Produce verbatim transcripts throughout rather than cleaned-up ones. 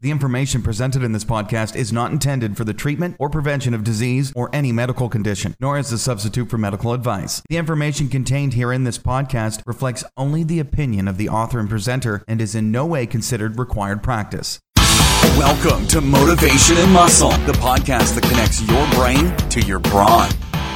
The information presented in this podcast is not intended for the treatment or prevention of disease or any medical condition, nor as a substitute for medical advice. The information contained here in this podcast reflects only the opinion of the author and presenter and is in no way considered required practice. Welcome to Motivation and Muscle, the podcast that connects your brain to your brawn.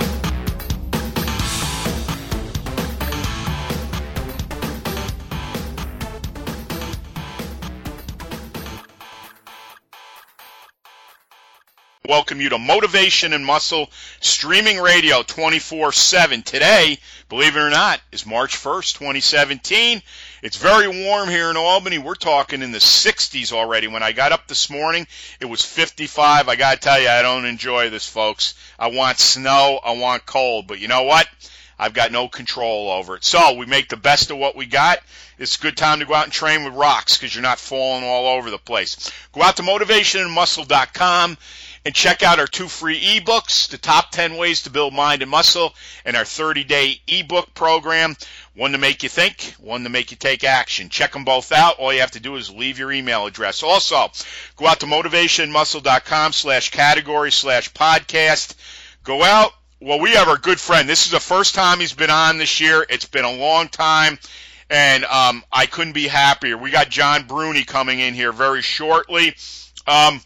Welcome you to Motivation and Muscle streaming radio twenty-four seven. Today, believe it or not, is March first, twenty seventeen. It's very warm here in Albany. We're talking in the sixties already. When I got up this morning, it was fifty-five. I got to tell you, I don't enjoy this, folks. I want snow. I want cold. But you know what? I've got no control over it. So we make the best of what we got. It's a good time to go out and train with rocks because you're not falling all over the place. Go out to motivation and muscle dot com. And check out our two free ebooks, the top ten ways to build mind and muscle, and our thirty-day ebook program, one to make you think, one to make you take action. Check them both out. All you have to do is leave your email address. Also, go out to motivation muscle dot com slash category slash podcast. Go out. Well, we have our good friend. This is the first time he's been on this year. It's been a long time, and um, I couldn't be happier. We got John Bruni coming in here very shortly. Um...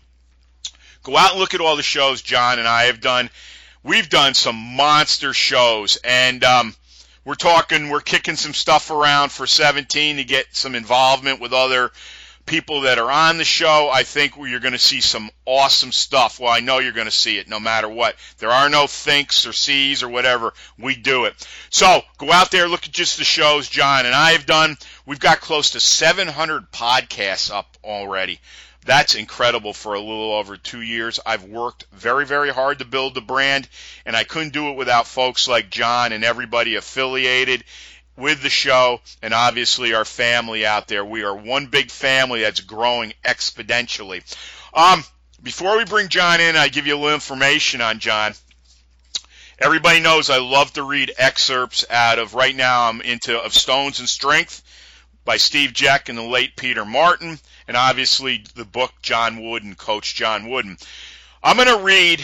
Go out and look at all the shows John and I have done. We've done some monster shows, and um, we're talking, we're kicking some stuff around for seventeen to get some involvement with other people that are on the show. I think you're going to see some awesome stuff. Well, I know you're going to see it no matter what. There are no thinks or sees or whatever. We do it. So go out there, look at just the shows John and I have done. We've got close to seven hundred podcasts up already. That's incredible for a little over two years. I've worked very, very hard to build the brand, and I couldn't do it without folks like John and everybody affiliated with the show, and obviously our family out there. We are one big family that's growing exponentially. Um, before we bring John in, I give you a little information on John. Everybody knows I love to read excerpts out of, right now I'm into Of Stones and Strength by Steve Jeck and the late Peter Martin, and obviously the book John Wooden, Coach John Wooden. I'm going to read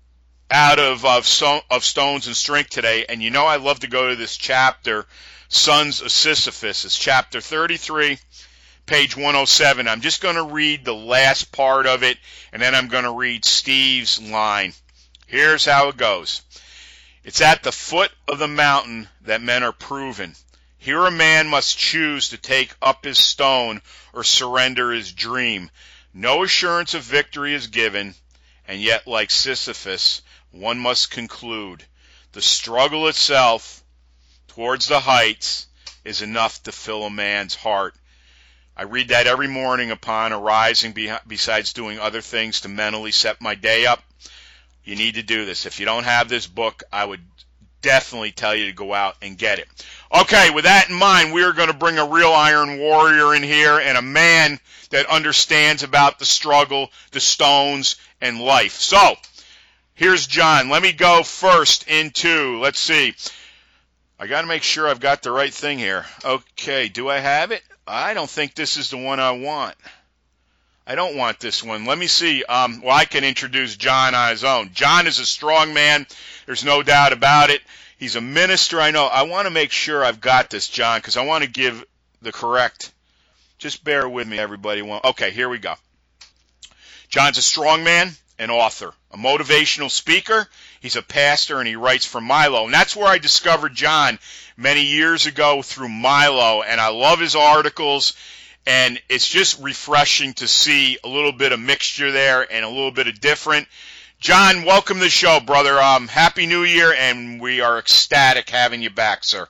out of, of, so, of Stones and Strength today, and you know I love to go to this chapter, Sons of Sisyphus. It's chapter thirty-three, page one oh seven. I'm just going to read the last part of it, and then I'm going to read Steve's line. Here's how it goes. It's at the foot of the mountain that men are proven. Here a man must choose to take up his stone or surrender his dream. No assurance of victory is given, and yet, like Sisyphus, one must conclude the struggle itself towards the heights is enough to fill a man's heart. I read that every morning upon arising, besides doing other things to mentally set my day up. You need to do this. If you don't have this book, I would definitely tell you to go out and get it. Okay, with that in mind, we are going to bring a real iron warrior in here and a man that understands about the struggle, the stones, and life. So, here's John. Let me go first into, let's see. I got to make sure I've got the right thing here. Okay, do I have it? I don't think this is the one I want. I don't want this one. Let me see. Um, well, I can introduce John on his own. John is a strong man. There's no doubt about it. He's a minister. I know. I want to make sure I've got this, John, because I want to give the correct. Just bear with me, everybody. Okay, here we go. John's a strong man, an author, a motivational speaker. He's a pastor, and he writes for Milo. And that's where I discovered John many years ago through Milo, and I love his articles. And it's just refreshing to see a little bit of mixture there and a little bit of different. John, welcome to the show, brother. Um, Happy New Year, and we are ecstatic having you back, sir.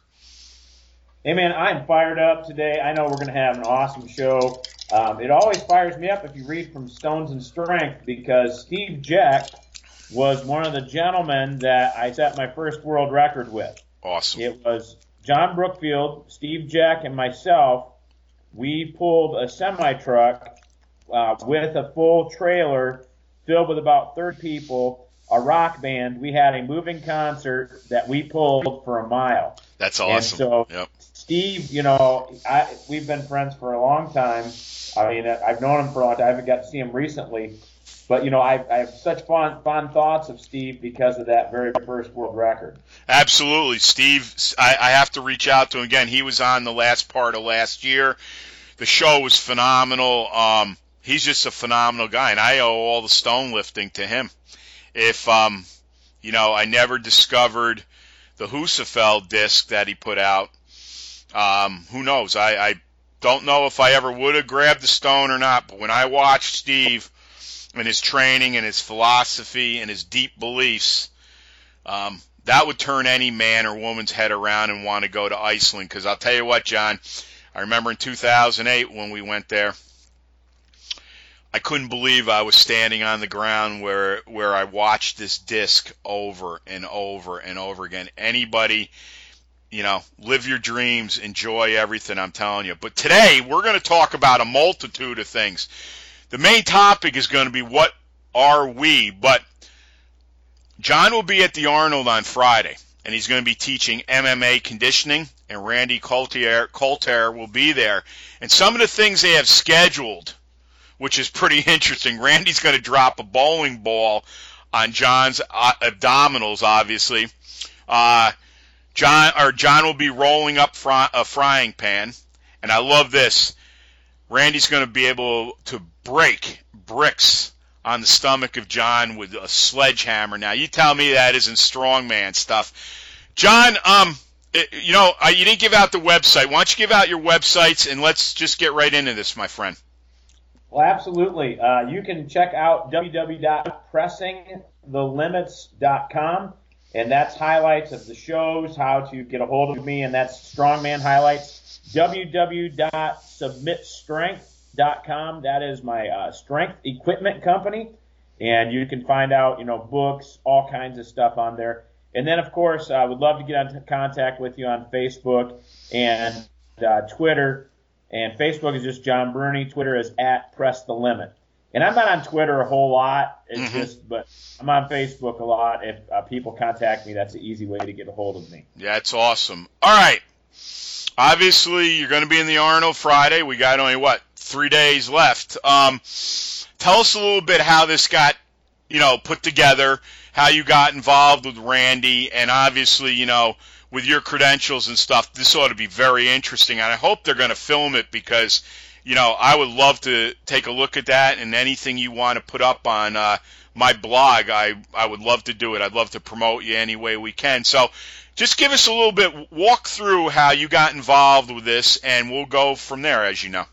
Hey, man, I'm fired up today. I know we're going to have an awesome show. Um, it always fires me up if you read from Stones and Strength, because Steve Jeck was one of the gentlemen that I set my first world record with. Awesome. It was John Brookfield, Steve Jeck, and myself. We pulled a semi-truck uh, with a full trailer filled with about thirty people, a rock band. We had a moving concert that we pulled for a mile. That's awesome. And so yep. Steve, you know, I, we've been friends for a long time. I mean, I've known him for a long time. I haven't got to see him recently. But, you know, I, I have such fond, fond thoughts of Steve because of that very first world record. Absolutely. Steve, I, I have to reach out to him again. He was on the last part of last year. The show was phenomenal. Um, he's just a phenomenal guy, and I owe all the stone lifting to him. If, um, you know, I never discovered the Husafeld disc that he put out, um, who knows? I, I don't know if I ever would have grabbed the stone or not, but when I watched Steve and his training and his philosophy and his deep beliefs, um, that would turn any man or woman's head around and want to go to Iceland. Because I'll tell you what, John, I remember in two thousand eight when we went there, I couldn't believe I was standing on the ground where where I watched this disc over and over and over again. Anybody, you know, live your dreams, enjoy everything, I'm telling you. But today we're going to talk about a multitude of things. The main topic is going to be what are we, but John will be at the Arnold on Friday, and he's going to be teaching M M A conditioning, and Randy Coulter, Coulter will be there. And some of the things they have scheduled, which is pretty interesting, Randy's going to drop a bowling ball on John's abdominals, obviously. Uh, John or John will be rolling up fry, a frying pan, and I love this. Randy's going to be able to break bricks on the stomach of John with a sledgehammer. Now, you tell me that isn't strongman stuff. John, um, it, you know, uh, you didn't give out the website. Why don't you give out your websites, and let's just get right into this, my friend. Well, absolutely. Uh, you can check out w w w dot pressing the limits dot com, and that's highlights of the shows, how to get a hold of me, and that's strongman highlights. w w w dot submit strength dot com. That is my uh, strength equipment company, and you can find out, you know, books, all kinds of stuff on there. And then, of course, I would love to get into contact with you on Facebook and uh, Twitter. And Facebook is just John Bruni. Twitter is at Press the Limit. And I'm not on Twitter a whole lot. It's mm-hmm. just, but I'm on Facebook a lot. If uh, people contact me, that's an easy way to get a hold of me. Yeah, it's awesome. All right. Obviously, you're going to be in the Arnold Friday. We got only, what, three days left. Um, tell us a little bit how this got, you know, put together, how you got involved with Randy, and obviously, you know, with your credentials and stuff, this ought to be very interesting. And I hope they're going to film it because, you know, I would love to take a look at that, and anything you want to put up on uh, my blog, I, I would love to do it. I'd love to promote you any way we can. So just give us a little bit, walk through how you got involved with this, and we'll go from there, as you know.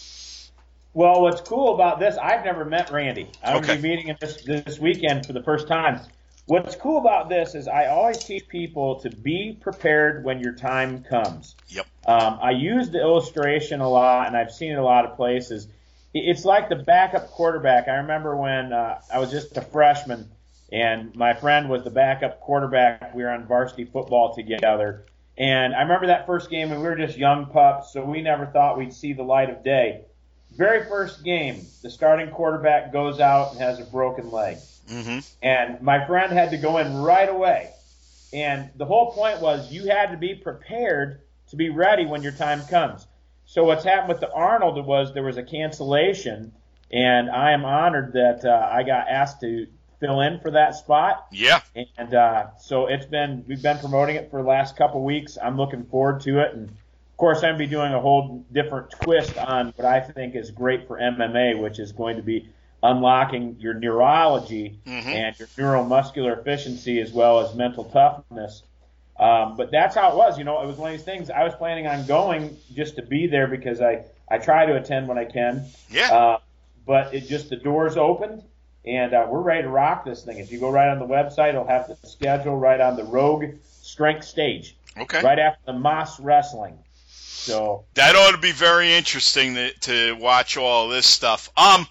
Well, what's cool about this, I've never met Randy. I'm okay. going to be meeting him this, this weekend for the first time. What's cool about this is I always teach people to be prepared when your time comes. Yep. Um, I use the illustration a lot, and I've seen it a lot of places. It's like the backup quarterback. I remember when uh, I was just a freshman, and my friend was the backup quarterback. We were on varsity football together. And I remember that first game, and we were just young pups, so we never thought we'd see the light of day. Very first game, the starting quarterback goes out and has a broken leg. Mm-hmm. And my friend had to go in right away. And the whole point was you had to be prepared to be ready when your time comes. So what's happened with the Arnold was there was a cancellation, and I am honored that uh, I got asked to fill in for that spot. Yeah. And uh, so it's been we've been promoting it for the last couple of weeks. I'm looking forward to it. And, of course, I'm going to be doing a whole different twist on what I think is great for M M A, which is going to be unlocking your neurology mm-hmm. and your neuromuscular efficiency as well as mental toughness. Um, but that's how it was. You know, it was one of these things I was planning on going just to be there because I, I try to attend when I can. Yeah. Uh, but it just, the doors opened, and uh, we're ready to rock this thing. If you go right on the website, it'll have the schedule right on the Rogue Strength stage. Okay. Right after the Moss Wrestling. So that ought to be very interesting to, to watch all this stuff. Um,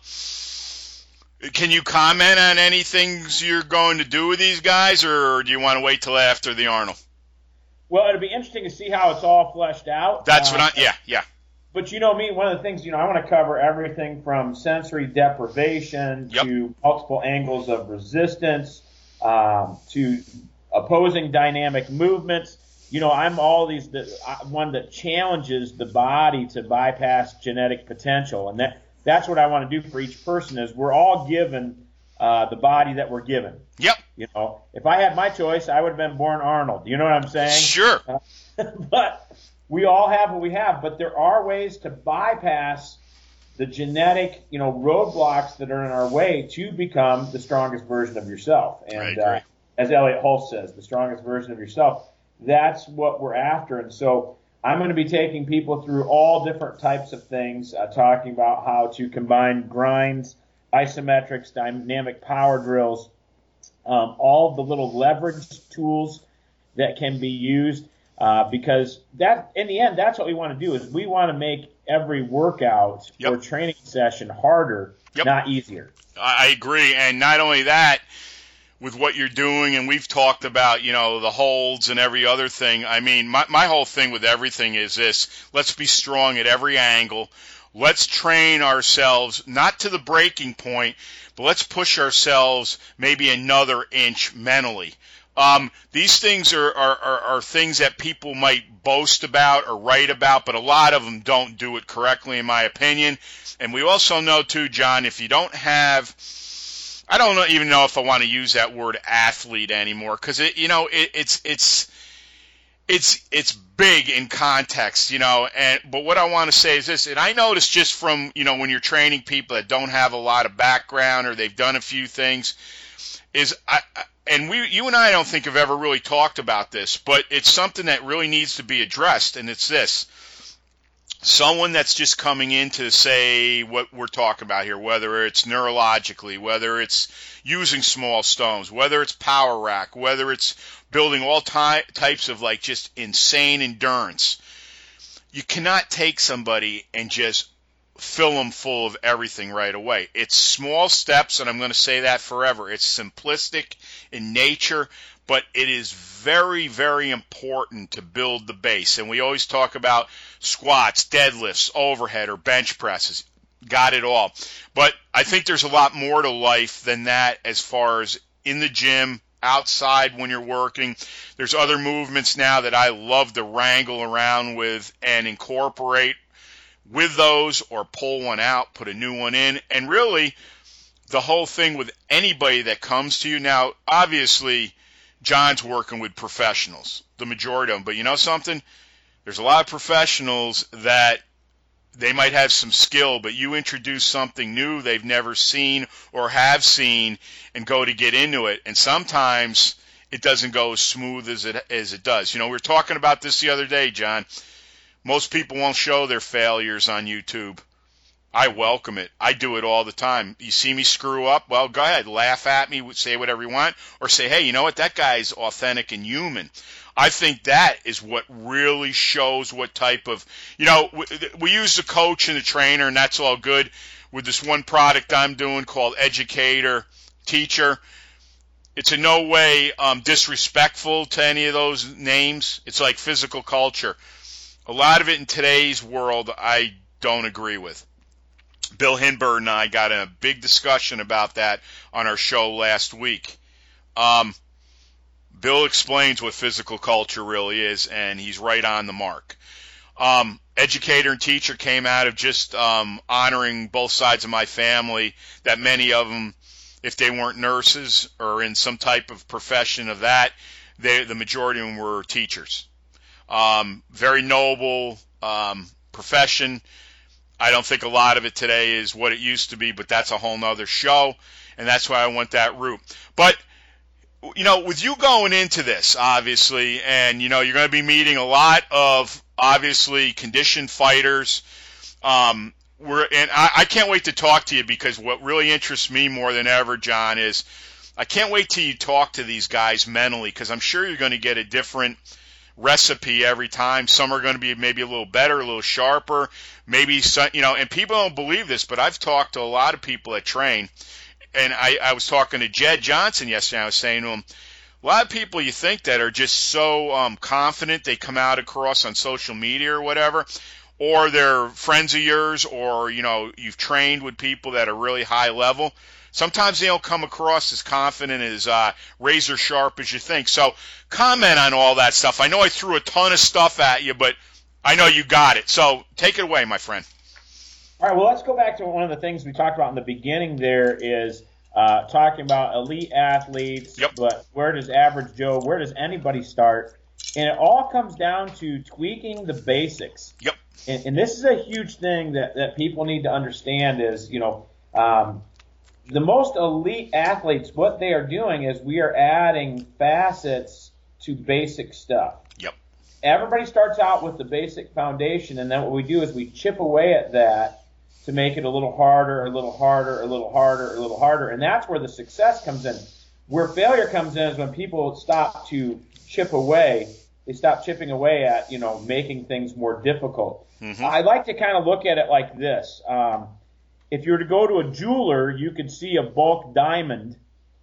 Can you comment on any things you're going to do with these guys, or do you want to wait till after the Arnold? Well, it'll be interesting to see how it's all fleshed out. That's uh, what I, yeah, yeah. But you know me, one of the things, you know, I want to cover everything from sensory deprivation yep. to multiple angles of resistance, um, to opposing dynamic movements, you know, I'm all these the one that challenges the body to bypass genetic potential, and that that's what I want to do for each person. Is we're all given uh, the body that we're given. Yep. You know, if I had my choice, I would have been born Arnold. You know what I'm saying? Sure. Uh, but we all have what we have. But there are ways to bypass the genetic, you know, roadblocks that are in our way to become the strongest version of yourself. And uh, as Elliot Hulse says, the strongest version of yourself. That's what we're after. And so I'm going to be taking people through all different types of things, uh, talking about how to combine grinds, isometrics, dynamic power drills, um, all the little leverage tools that can be used, uh, because that, in the end, that's what we want to do is we want to make every workout yep. or training session harder, yep. not easier. I agree. And not only that, with what you're doing, and we've talked about, you know, the holds and every other thing. I mean, my, my whole thing with everything is this: let's be strong at every angle. Let's train ourselves, not to the breaking point, but let's push ourselves maybe another inch mentally. Um, these things are, are, are, are things that people might boast about or write about, but a lot of them don't do it correctly, in my opinion. And we also know, too, John, if you don't have... I don't know, even know if I want to use that word athlete anymore, because it, you know, it, it's it's it's it's big in context, you know. And but what I want to say is this, and I notice just from, you know, when you're training people that don't have a lot of background or they've done a few things, is I and we you and I don't think have ever really talked about this, but it's something that really needs to be addressed, and it's this. Someone that's just coming in to say what we're talking about here, whether it's neurologically, whether it's using small stones, whether it's power rack, whether it's building all ty- types of like just insane endurance, you cannot take somebody and just fill them full of everything right away. It's small steps, and I'm going to say that forever. It's simplistic in nature, but it is very, very important to build the base. And we always talk about squats, deadlifts, overhead, or bench presses. Got it all. But I think there's a lot more to life than that as far as in the gym, outside when you're working. There's other movements now that I love to wrangle around with and incorporate with those, or pull one out, put a new one in. And really, the whole thing with anybody that comes to you now, obviously, John's working with professionals, the majority of them. But you know something? There's a lot of professionals that they might have some skill, but you introduce something new they've never seen or have seen and go to get into it. And sometimes it doesn't go as smooth as it as it does. You know, we were talking about this the other day, John. Most people won't show their failures on YouTube. I welcome it. I do it all the time. You see me screw up? Well, go ahead. Laugh at me. Say whatever you want. Or say, hey, you know what? That guy's authentic and human. I think that is what really shows what type of, you know, we, we use the coach and the trainer, and that's all good. With this one product I'm doing called Educator Teacher, it's in no way um, disrespectful to any of those names. It's like physical culture. A lot of it in today's world I don't agree with. Bill Hinberg and I got in a big discussion about that on our show last week. Um, Bill explains what physical culture really is, and he's right on the mark. Um, Educator and Teacher came out of just um, honoring both sides of my family, that many of them, if they weren't nurses or in some type of profession of that, they, the majority of them were teachers. Um, very noble um, profession. I don't think a lot of it today is what it used to be, but that's a whole nother show, and that's why I went that route. But, you know, with you going into this, obviously, and, you know, you're going to be meeting a lot of, obviously, conditioned fighters. Um, we're, and I, I can't wait to talk to you, because what really interests me more than ever, John, is I can't wait till you talk to these guys mentally, because I'm sure you're going to get a different recipe every time. Some are going to be maybe a little better, a little sharper, maybe some, you know, and people don't believe this, but I've talked to a lot of people that train, and I, I was talking to Jed Johnson yesterday. I was saying to him, a lot of people you think that are just so um, confident, they come out across on social media or whatever. or they're friends of yours, or, you know, you've trained with people that are really high level, sometimes they don't come across as confident, as uh, razor sharp as you think. So comment on all that stuff. I know I threw a ton of stuff at you, but I know you got it. So take it away, my friend. All right, well, let's go back to one of the things we talked about in the beginning there is uh, talking about elite athletes, yep. But where does average Joe, where does anybody start? And it all comes down to tweaking the basics. Yep. And, and this is a huge thing that, that people need to understand is, you know, um, the most elite athletes, what they are doing is we are adding facets to basic stuff. Yep. Everybody starts out with the basic foundation, and then what we do is we chip away at that to make it a little harder, a little harder, a little harder, a little harder. And that's where the success comes in. Where failure comes in is when people stop to chip away. They stop chipping away at, you know, making things more difficult. Mm-hmm. I like to kind of look at it like this. Um, if you were to go to a jeweler, you could see a bulk diamond,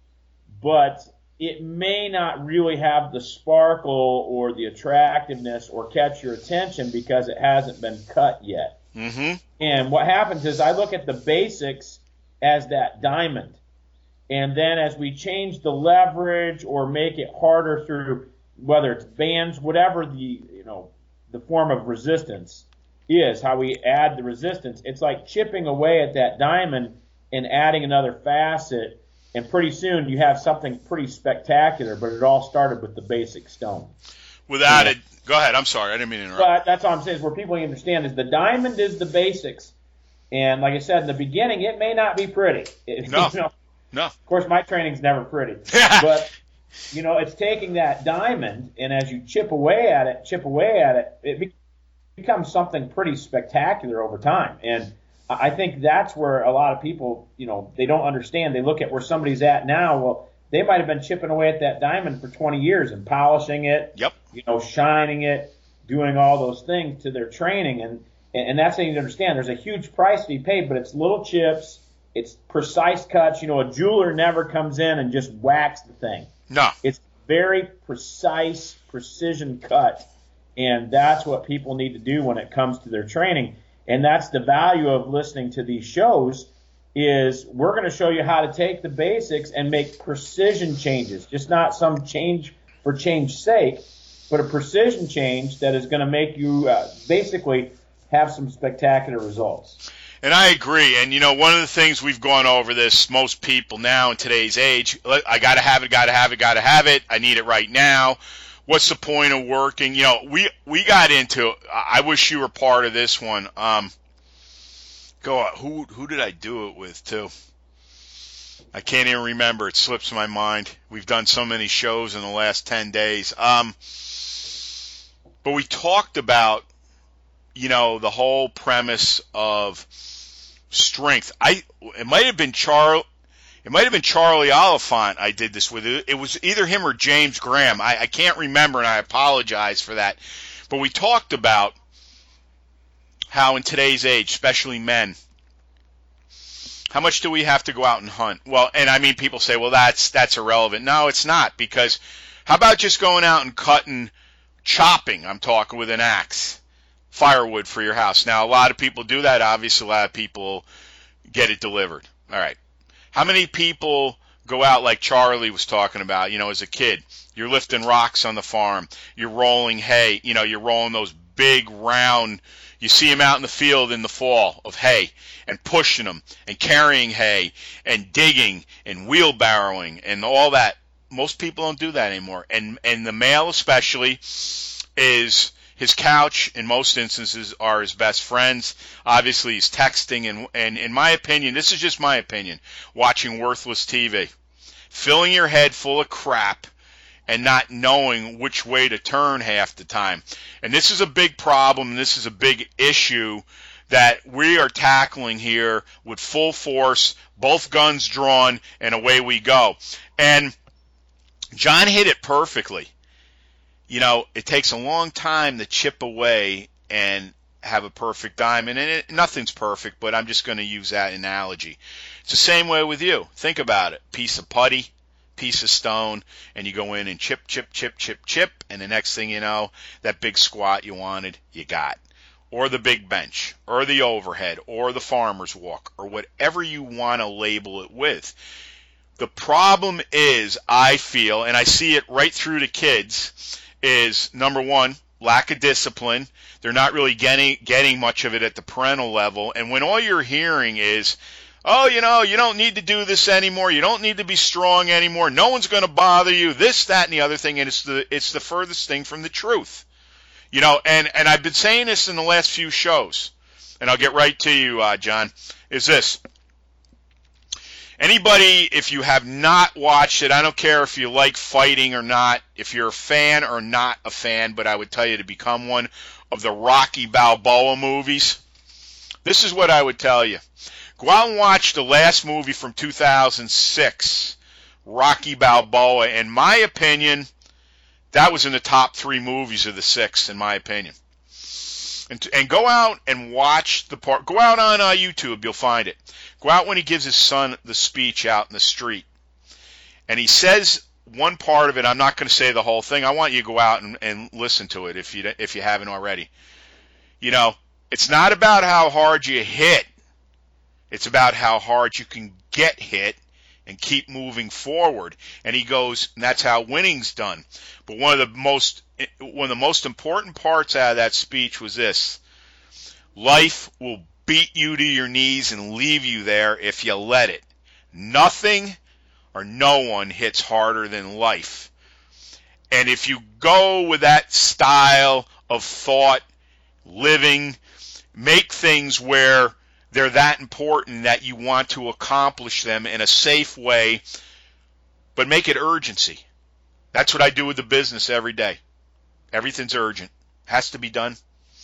but it may not really have the sparkle or the attractiveness or catch your attention because it hasn't been cut yet. Mm-hmm. And what happens is I look at the basics as that diamond. And then as we change the leverage or make it harder through whether it's bands, whatever the, you know, the form of resistance is, how we add the resistance, it's like chipping away at that diamond and adding another facet. And pretty soon you have something pretty spectacular, but it all started with the basic stone. Without it, go ahead. I'm sorry. I didn't mean to interrupt. But that's all I'm saying is where people understand is the diamond is the basics. And like I said in the beginning, it may not be pretty. It, no. You know, no. Of course, my training's never pretty. But, you know, it's taking that diamond, and as you chip away at it, chip away at it, it becomes something pretty spectacular over time. And I think that's where a lot of people, you know, they don't understand. They look at where somebody's at now. Well, they might have been chipping away at that diamond for twenty years and polishing it, yep. you know, shining it, doing all those things to their training. And, and that's how you understand. There's a huge price to be paid, but it's little chips. It's precise cuts. You know, a jeweler never comes in and just whacks the thing. No. It's very precise, precision cut. And that's what people need to do when it comes to their training. And that's the value of listening to these shows is we're going to show you how to take the basics and make precision changes, just not some change for change's sake, but a precision change that is going to make you uh, basically have some spectacular results. And I agree. And, you know, one of the things we've gone over this, most people now in today's age, I got to have it, got to have it, got to have it. I need it right now. What's the point of working? You know, we, we got into, I wish you were part of this one. Um, go, who, who did I do it with too? I can't even remember. It slips my mind. We've done so many shows in the last ten days. Um, but we talked about, you know, the whole premise of strength. I it might have been Charlie, it might have been Charlie Oliphant I did this with. It was either him or James Graham. I, I can't remember, and I apologize for that. But we talked about how in today's age, especially men, how much do we have to go out and hunt? Well, and I mean, people say, well, that's that's irrelevant. No, it's not, because how about just going out and cutting, chopping, I'm talking, with an axe, firewood for your house. Now, a lot of people do that. Obviously, a lot of people get it delivered. All right. How many people go out like Charlie was talking about, you know, as a kid? You're lifting rocks on the farm. You're rolling hay. You know, you're rolling those big round, you see them out in the field in the fall of hay, and pushing them and carrying hay and digging and wheelbarrowing and all that. Most people don't do that anymore. And, and the male especially is... his couch, in most instances, are his best friends. Obviously, he's texting, and, and in my opinion, this is just my opinion, watching worthless T V. Filling your head full of crap and not knowing which way to turn half the time. And this is a big problem, and this is a big issue that we are tackling here with full force, both guns drawn, and away we go. And John hit it perfectly. You know, it takes a long time to chip away and have a perfect diamond. And it, nothing's perfect, but I'm just going to use that analogy. It's the same way with you. Think about it. Piece of putty, piece of stone, and you go in and chip, chip, chip, chip, chip, and the next thing you know, that big squat you wanted, you got. or the big bench, or the overhead, or the farmer's walk, or whatever you want to label it with. The problem is, I feel, and I see it right through the kids, is number one, lack of discipline. They're not really getting getting much of it at the parental level. And when all you're hearing is, oh, you know, you don't need to do this anymore. You don't need to be strong anymore. No one's going to bother you. This, that, and the other thing. And it's the it's the furthest thing from the truth. You know, and, and I've been saying this in the last few shows, and I'll get right to you, uh, John, is this. Anybody, if you have not watched it, I don't care if you like fighting or not, if you're a fan or not a fan, but I would tell you to become one of the Rocky Balboa movies. This is what I would tell you. Go out and watch the last movie from two thousand six, Rocky Balboa. In my opinion, that was in the top three movies of the six, in my opinion. And, and go out and watch the part. Go out on uh, YouTube, you'll find it. Go out when he gives his son the speech out in the street. And he says one part of it. I'm not going to say the whole thing. I want you to go out and, and listen to it if you if you haven't already. You know, it's not about how hard you hit. It's about how hard you can get hit and keep moving forward. And he goes, and that's how winning's done. But one of the most one of the most important parts out of that speech was this: life will beat you to your knees and leave you there if you let it. Nothing or no one hits harder than life. And if you go with that style of thought, living, make things where they're that important that you want to accomplish them in a safe way, but make it urgency. That's what I do with the business every day. Everything's urgent. Has to be done.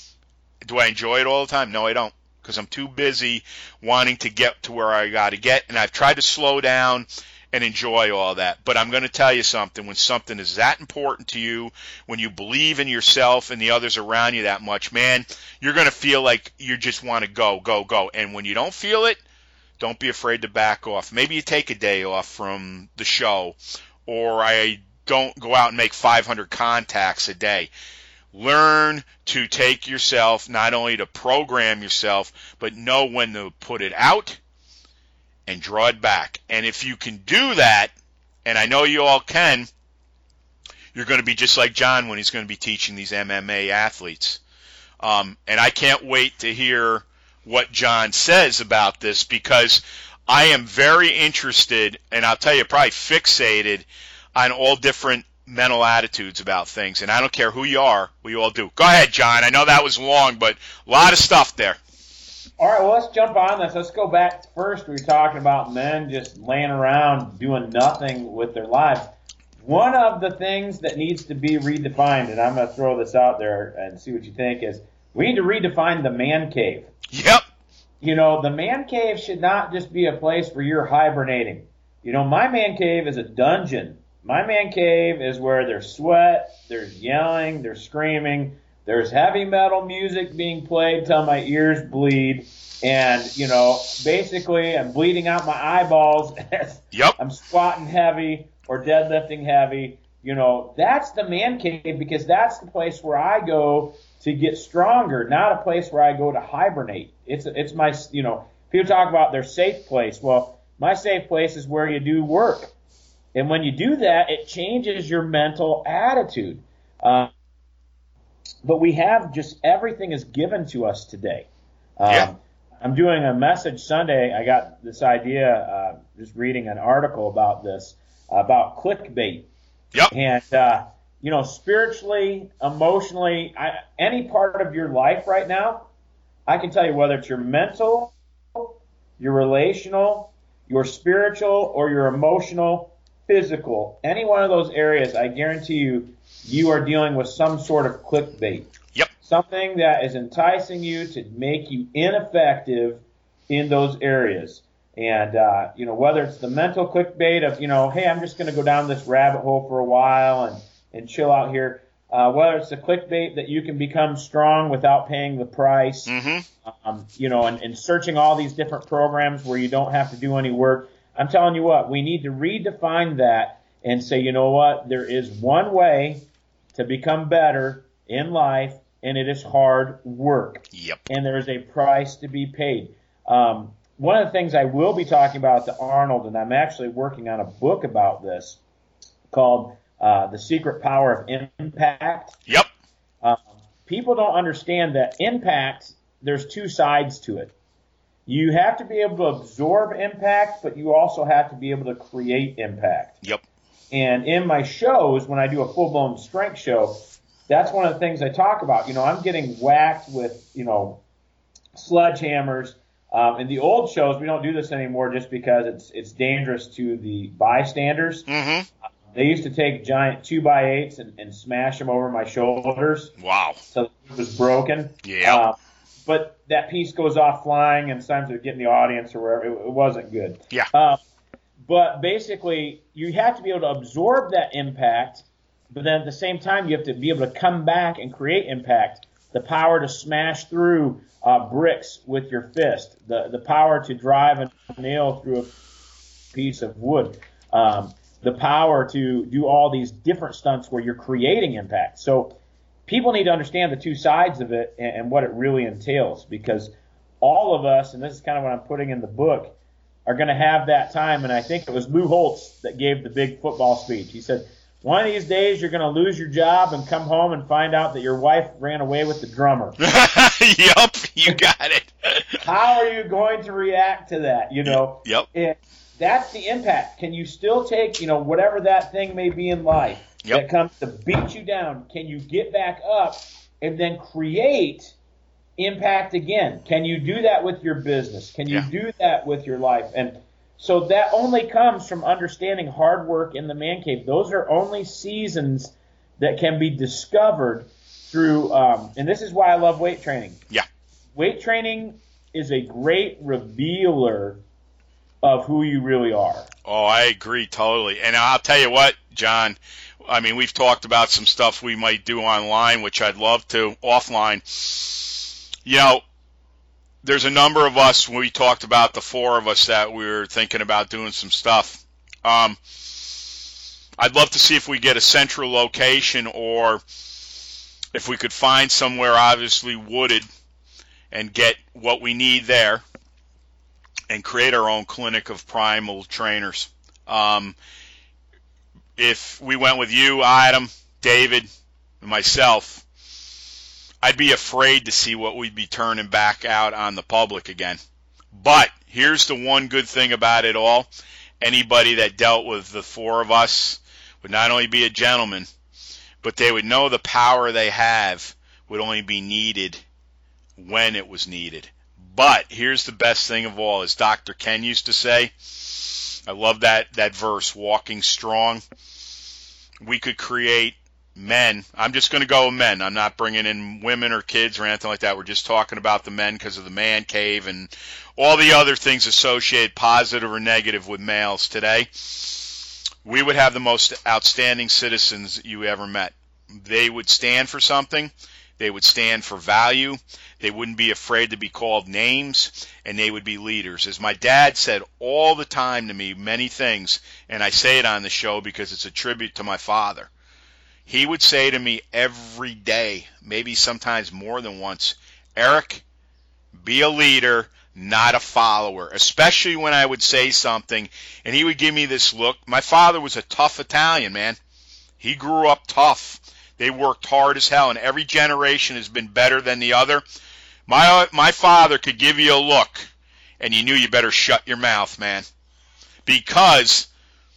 Do I enjoy it all the time? No, I don't, because I'm too busy wanting to get to where I got to get, and I've tried to slow down and enjoy all that. But I'm going to tell you something. When something is that important to you, when you believe in yourself and the others around you that much, man, you're going to feel like you just want to go, go, go. And when you don't feel it, don't be afraid to back off. Maybe you take a day off from the show, or I don't go out and make five hundred contacts a day. Learn to take yourself, not only to program yourself, but know when to put it out and draw it back. And if you can do that, and I know you all can, you're going to be just like John when he's going to be teaching these M M A athletes. Um, and I can't wait to hear what John says about this, because I am very interested, and I'll tell you, probably fixated on all different mental attitudes about things. And I don't care who you are, we all do. Go ahead, John. I know that was long, but a lot of stuff there. All right, well, let's jump on this. Let's go back first. We were talking about men just laying around doing nothing with their lives. One of the things that needs to be redefined, and I'm going to throw this out there and see what you think, is we need to redefine the man cave. Yep. You know, the man cave should not just be a place where you're hibernating. You know, my man cave is a dungeon. My man cave is where there's sweat, there's yelling, there's screaming, there's heavy metal music being played till my ears bleed, and, you know, basically I'm bleeding out my eyeballs as yep. I'm squatting heavy or deadlifting heavy. You know, that's the man cave, because that's the place where I go to get stronger, not a place where I go to hibernate. It's it's my, you know, people talk about their safe place. Well, my safe place is where you do work. And when you do that, it changes your mental attitude. Uh, but we have just everything is given to us today. Um, yeah. I'm doing a message Sunday. I got this idea, uh, just reading an article about this, about clickbait. Yep. And, uh, you know, spiritually, emotionally, I, any part of your life right now, I can tell you whether it's your mental, your relational, your spiritual, or your emotional, physical, any one of those areas, I guarantee you, you are dealing with some sort of clickbait. Yep. Something that is enticing you to make you ineffective in those areas. And, uh, you know, whether it's the mental clickbait of, you know, hey, I'm just going to go down this rabbit hole for a while and, and chill out here. Uh, whether it's the clickbait that you can become strong without paying the price, mm-hmm. um, you know, and, and searching all these different programs where you don't have to do any work. I'm telling you what, we need to redefine that and say, you know what, there is one way to become better in life, and it is hard work. Yep. And there is a price to be paid. Um, one of the things I will be talking about at the Arnold, and I'm actually working on a book about this called uh, The Secret Power of Impact. Yep. Uh, people don't understand that impact, there's two sides to it. You have to be able to absorb impact, but you also have to be able to create impact. Yep. And in my shows, when I do a full-blown strength show, that's one of the things I talk about. You know, I'm getting whacked with, you know, sledgehammers. Um, in the old shows, we don't do this anymore just because it's it's dangerous to the bystanders. Mm-hmm. They used to take giant two by eights and, and smash them over my shoulders. Wow. So it was broken. Yeah. Uh, but that piece goes off flying, and sometimes it would get in the audience or wherever. It, it wasn't good. Yeah. Uh, but basically, you have to be able to absorb that impact, but then at the same time, you have to be able to come back and create impact. The power to smash through uh, bricks with your fist. The the power to drive a nail through a piece of wood. Um, the power to do all these different stunts where you're creating impact. So people need to understand the two sides of it and, and what it really entails, because all of us, and this is kind of what I'm putting in the book, are going to have that time. And I think it was Lou Holtz that gave the big football speech. He said, one of these days you're going to lose your job and come home and find out that your wife ran away with the drummer. Yep, you got it. How are you going to react to that? You know, Yep. It, that's the impact. Can you still take, you know, whatever that thing may be in life Yep. that comes to beat you down? Can you get back up and then create impact again? Can you do that with your business? Can you Yeah. do that with your life? And so that only comes from understanding hard work in the man cave. Those are only seasons that can be discovered through, um, and this is why I love weight training. Yeah. Weight training is a great revealer of who you really are. Oh, I agree totally. And I'll tell you what, John, I mean, we've talked about some stuff we might do online, which I'd love to, offline. You know, there's a number of us, when we talked about the four of us that we were thinking about doing some stuff. Um, I'd love to see if we get a central location, or if we could find somewhere obviously wooded and get what we need there and create our own clinic of primal trainers. Um, if we went with you, Adam, David, and myself, I'd be afraid to see what we'd be turning back out on the public again. But here's the one good thing about it all. Anybody that dealt with the four of us would not only be a gentleman, but they would know the power they have would only be needed when it was needed. But here's the best thing of all, as Doctor Ken used to say, I love that, that verse, walking strong. We could create men. I'm just going to go with men. I'm not bringing in women or kids or anything like that. We're just talking about the men because of the man cave and all the other things associated, positive or negative, with males today. We would have the most outstanding citizens you ever met. They would stand for something. They would stand for value. They wouldn't be afraid to be called names, and they would be leaders. As my dad said all the time to me, many things, and I say it on the show because it's a tribute to my father. He would say to me every day, maybe sometimes more than once, Eric, be a leader, not a follower, especially when I would say something, and he would give me this look. My father was a tough Italian, man. He grew up tough. They worked hard as hell, and every generation has been better than the other. My my father could give you a look, and you knew you better shut your mouth, man, because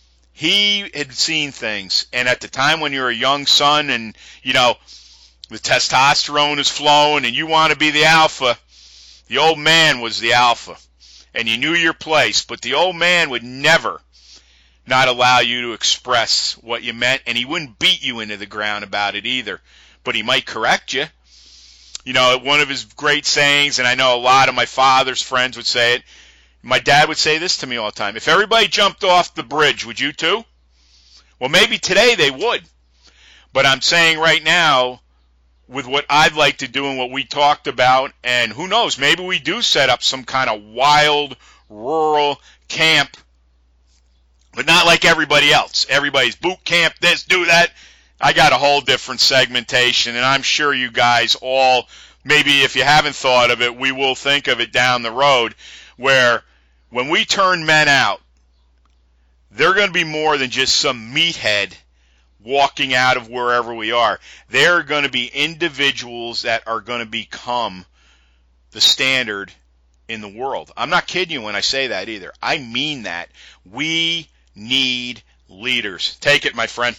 he had seen things. And at the time when you're a young son and, you know, the testosterone is flowing and you want to be the alpha, the old man was the alpha, and you knew your place. But the old man would never not allow you to express what you meant, and he wouldn't beat you into the ground about it either, but he might correct you. You know, one of his great sayings, and I know a lot of my father's friends would say it, my dad would say this to me all the time: if everybody jumped off the bridge, would you too? Well, maybe today they would, but I'm saying right now, with what I'd like to do and what we talked about, and who knows, maybe we do set up some kind of wild, rural camp, but not like everybody else. Everybody's boot camp, this, do that. I got a whole different segmentation, and I'm sure you guys all, maybe if you haven't thought of it, we will think of it down the road, where when we turn men out, they're going to be more than just some meathead walking out of wherever we are. They're going to be individuals that are going to become the standard in the world. I'm not kidding you when I say that either. I mean that. We need leaders. Take it, my friend.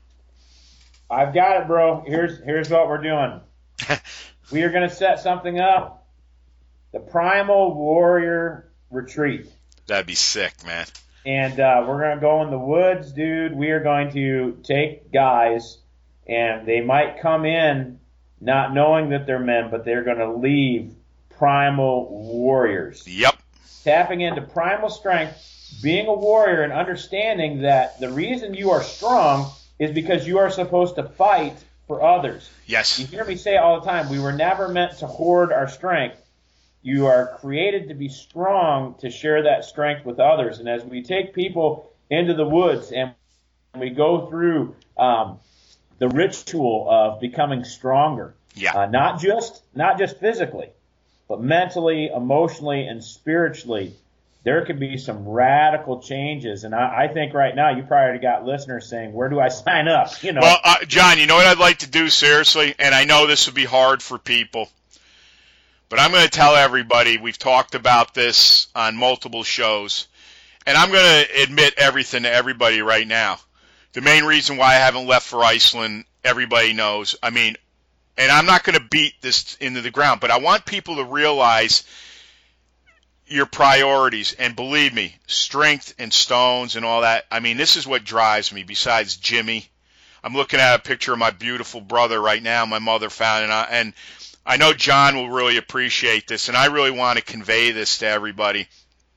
I've got it, bro. Here's here's what we're doing. We are going to set something up. The Primal Warrior Retreat. That'd be sick, man. And uh, we're going to go in the woods, dude. We are going to take guys, and they might come in not knowing that they're men, but they're going to leave primal warriors. Yep. Tapping into primal strength, being a warrior, and understanding that the reason you are strong is because you are supposed to fight for others. Yes. You hear me say it all the time, we were never meant to hoard our strength. You are created to be strong to share that strength with others. And as we take people into the woods and we go through um, the ritual of becoming stronger, yeah. uh, not just not just physically, but mentally, emotionally, and spiritually, there could be some radical changes. And I, I think right now you probably already got listeners saying, where do I sign up? You know. Well, uh, John, you know what I'd like to do, seriously? And I know this would be hard for people, but I'm going to tell everybody, we've talked about this on multiple shows, and I'm going to admit everything to everybody right now. The main reason why I haven't left for Iceland, everybody knows. I mean, and I'm not going to beat this into the ground, but I want people to realize your priorities. And believe me, strength and stones and all that, I mean, this is what drives me besides Jimmy. I'm looking at a picture of my beautiful brother right now, my mother found, and I, and I know John will really appreciate this, and I really want to convey this to everybody.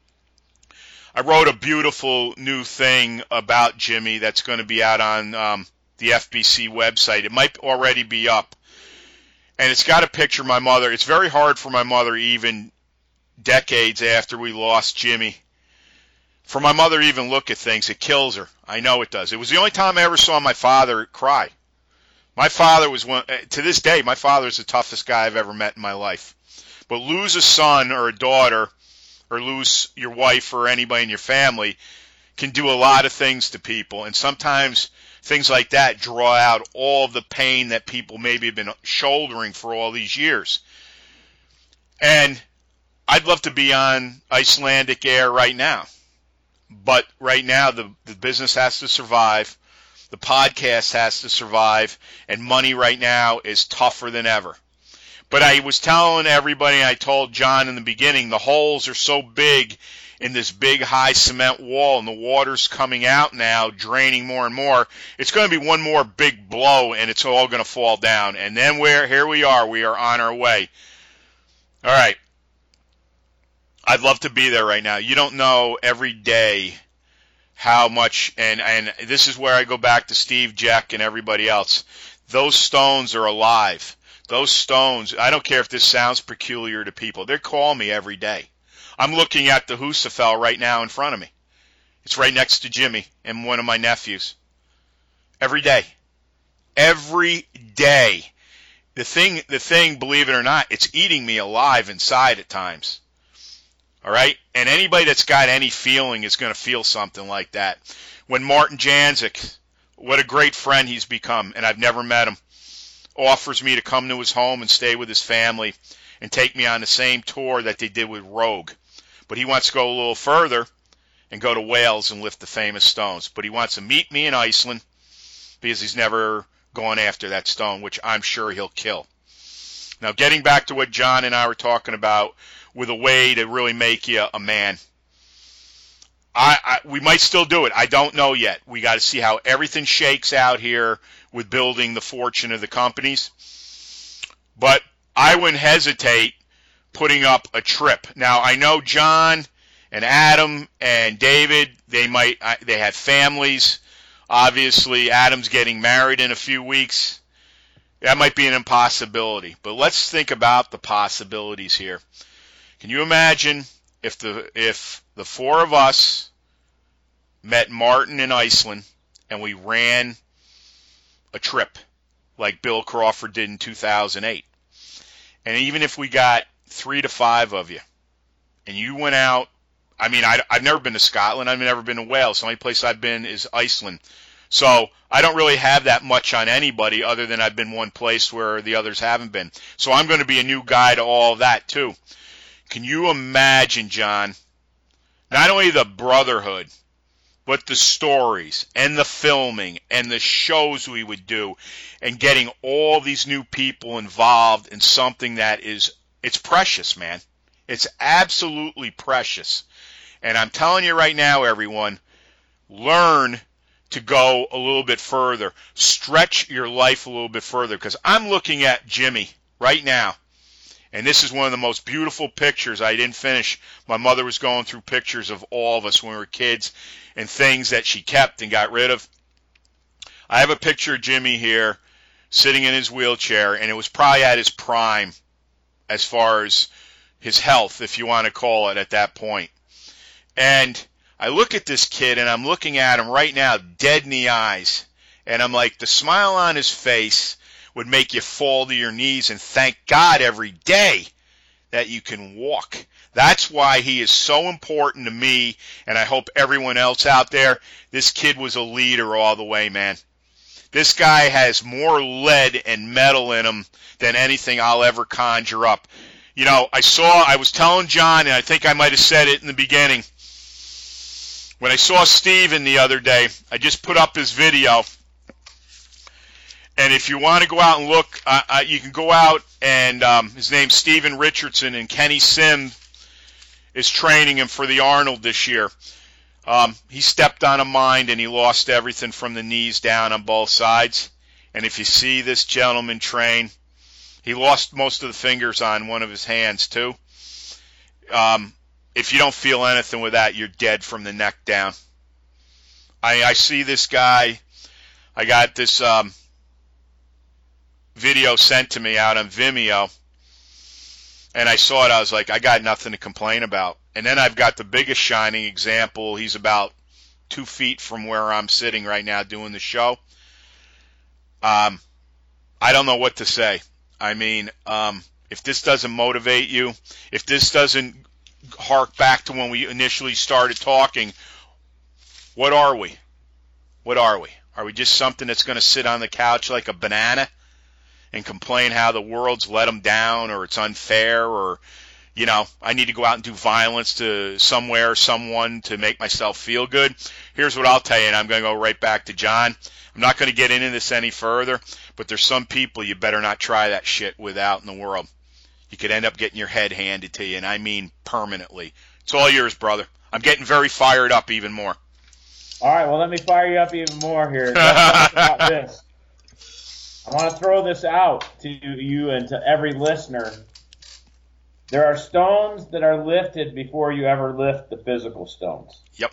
I wrote a beautiful new thing about Jimmy that's going to be out on um, the F B C website. It might already be up. And it's got a picture of my mother. It's very hard for my mother, even decades after we lost Jimmy, for my mother to even look at things. It kills her. I know it does. It was the only time I ever saw my father cry. My father was one, to this day, my father is the toughest guy I've ever met in my life. But lose a son or a daughter, or lose your wife or anybody in your family, can do a lot of things to people. And sometimes things like that draw out all of the pain that people maybe have been shouldering for all these years. And I'd love to be on Icelandic Air right now. But right now, the, the business has to survive. The podcast has to survive. And money right now is tougher than ever. But I was telling everybody, I told John in the beginning, the holes are so big in this big high cement wall, and the water's coming out now, draining more and more. It's going to be one more big blow, and it's all going to fall down. And then we're here we are. We are on our way. All right. I'd love to be there right now. You don't know every day how much, and, and this is where I go back to Steve, Jack, and everybody else. Those stones are alive. Those stones, I don't care if this sounds peculiar to people. They call me every day. I'm looking at the Husafell right now in front of me. It's right next to Jimmy and one of my nephews. Every day. Every day. The thing, the thing, believe it or not, it's eating me alive inside at times. All right? And anybody that's got any feeling is going to feel something like that. When Martin Janzik, what a great friend he's become, and I've never met him, offers me to come to his home and stay with his family and take me on the same tour that they did with Rogue. But he wants to go a little further and go to Wales and lift the famous stones. But he wants to meet me in Iceland because he's never gone after that stone, which I'm sure he'll kill. Now, getting back to what John and I were talking about with a way to really make you a man. I, I we might still do it. I don't know yet. We got to see how everything shakes out here with building the fortune of the companies. But I wouldn't hesitate putting up a trip. Now, I know John and Adam and David, they might they have families. Obviously, Adam's getting married in a few weeks. That might be an impossibility. But let's think about the possibilities here. Can you imagine if the if the four of us met Martin in Iceland and we ran a trip like Bill Crawford did in two thousand eight. And even if we got three to five of you, and you went out, I mean, I, I've never been to Scotland. I've never been to Wales. The only place I've been is Iceland. So I don't really have that much on anybody other than I've been one place where the others haven't been. So I'm going to be a new guy to all of that, too. Can you imagine, John, not only the brotherhood, but the stories and the filming and the shows we would do and getting all these new people involved in something that is, it's precious, man. It's absolutely precious. And I'm telling you right now, everyone, learn to go a little bit further. Stretch your life a little bit further, because I'm looking at Jimmy right now. And this is one of the most beautiful pictures. I didn't finish. My mother was going through pictures of all of us when we were kids and things that she kept and got rid of. I have a picture of Jimmy here sitting in his wheelchair, and it was probably at his prime as far as his health, if you want to call it, at that point. And I look at this kid, and I'm looking at him right now, dead in the eyes. And I'm like, the smile on his face would make you fall to your knees and thank God every day that you can walk. That's why he is so important to me, and I hope everyone else out there. This kid was a leader all the way, man. This guy has more lead and metal in him than anything I'll ever conjure up. You know, I saw, I was telling John, and I think I might have said it in the beginning, when I saw Steven the other day, I just put up his video. And if you want to go out and look, uh, uh, you can go out and um, his name's Steven Richardson, and Kenny Sim is training him for the Arnold this year. Um, he stepped on a mine and he lost everything from the knees down on both sides. And if you see this gentleman train, he lost most of the fingers on one of his hands too. Um, if you don't feel anything with that, you're dead from the neck down. I, I see this guy. I got this um, video sent to me out on Vimeo, and I saw it. I was like, I got nothing to complain about. And then I've got the biggest shining example. He's about two feet from where I'm sitting right now doing the show. Um, I don't know what to say. I mean, um, if this doesn't motivate you, if this doesn't hark back to when we initially started talking, what are we? What are we? Are we just something that's going to sit on the couch like a banana and complain how the world's let them down, or it's unfair, or, you know, I need to go out and do violence to somewhere, someone to make myself feel good? Here's what I'll tell you, and I'm going to go right back to John. I'm not going to get into this any further, but there's some people you better not try that shit with out in the world. You could end up getting your head handed to you, and I mean permanently. It's all yours, brother. I'm getting very fired up even more. All right, well, let me fire you up even more here. Let's talk about this. I want to throw this out to you and to every listener. There are stones that are lifted before you ever lift the physical stones. Yep.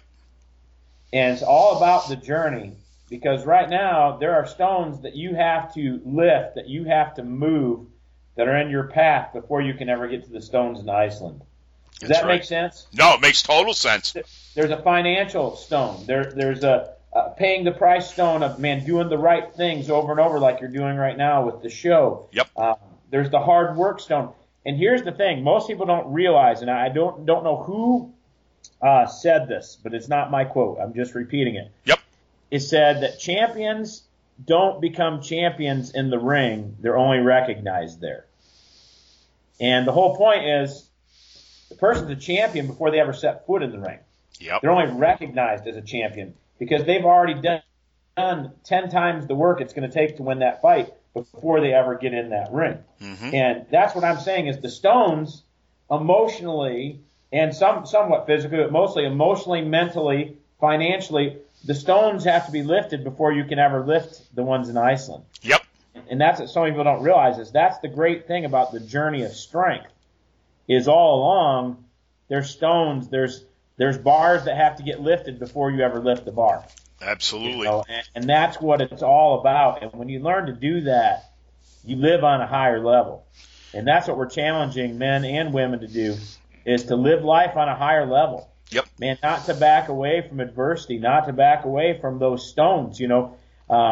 And it's all about the journey, because right now there are stones that you have to lift, that you have to move, that are in your path before you can ever get to the stones in Iceland. Does That's that right. make sense? No, it makes total sense. There's a financial stone. There, there's a uh, paying the price stone of, man, doing the right things over and over like you're doing right now with the show. Yep. Um, there's the hard work stone. And here's the thing. Most people don't realize, and I don't don't know who uh, said this, but it's not my quote. I'm just repeating it. Yep. It said that champions don't become champions in the ring. They're only recognized there. And the whole point is the person's a champion before they ever set foot in the ring. Yep. They're only recognized as a champion because they've already done, done ten times the work it's going to take to win that fight before they ever get in that ring. Mm-hmm. And that's what I'm saying is the stones emotionally and some somewhat physically, but mostly emotionally, mentally, financially, the stones have to be lifted before you can ever lift the ones in Iceland. Yep. And that's what some people don't realize is that's the great thing about the journey of strength is all along there's stones, there's there's bars that have to get lifted before you ever lift the bar. Absolutely. You know, and, and that's what it's all about. And when you learn to do that, you live on a higher level. And that's what we're challenging men and women to do is to live life on a higher level. Yep. Man, not to back away from adversity, not to back away from those stones, you know. Um,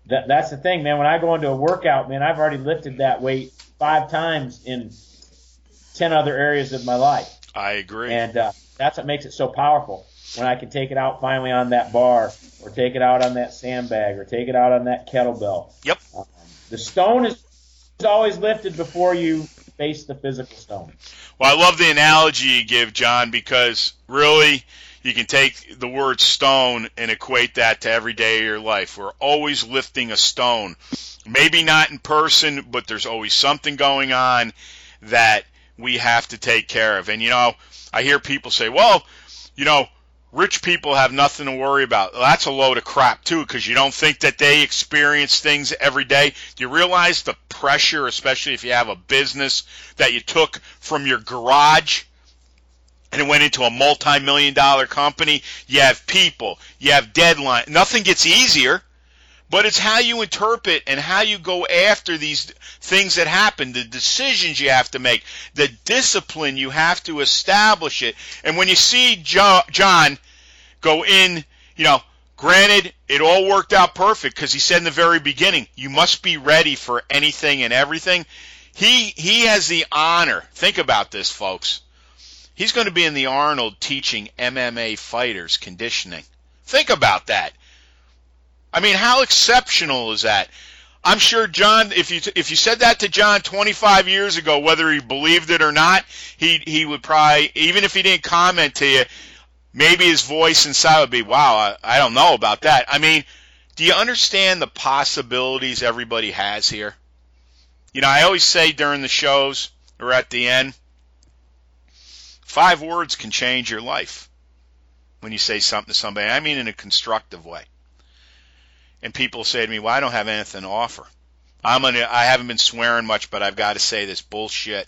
that that's the thing, man. When I go into a workout, man, I've already lifted that weight five times in ten other areas of my life. I agree. And uh, that's what makes it so powerful. When I can take it out finally on that bar, or take it out on that sandbag, or take it out on that kettlebell. Yep. Um, the stone is always lifted before you face the physical stone. Well, I love the analogy you give, John, because really you can take the word stone and equate that to every day of your life. We're always lifting a stone. Maybe not in person, but there's always something going on that we have to take care of. And, you know, I hear people say, well, you know, rich people have nothing to worry about. Well, that's a load of crap, too, because you don't think that they experience things every day. Do you realize the pressure, especially if you have a business that you took from your garage and it went into a multi-million dollar company? You have people. You have deadlines. Nothing gets easier, but it's how you interpret and how you go after these things that happen, the decisions you have to make, the discipline you have to establish it. And when you see John go in, you know, granted, it all worked out perfect because he said in the very beginning, you must be ready for anything and everything. He he has the honor. Think about this, folks. He's going to be in the Arnold teaching M M A fighters conditioning. Think about that. I mean, how exceptional is that? I'm sure John, if you if you said that to John twenty-five years ago, whether he believed it or not, he he would probably, even if he didn't comment to you, maybe his voice inside would be, wow, I, I don't know about that. I mean, do you understand the possibilities everybody has here? You know, I always say during the shows or at the end, five words can change your life when you say something to somebody. I mean in a constructive way. And people say to me, well, I don't have anything to offer. I'm gonna, I haven't been swearing much, but I've got to say this bullshit.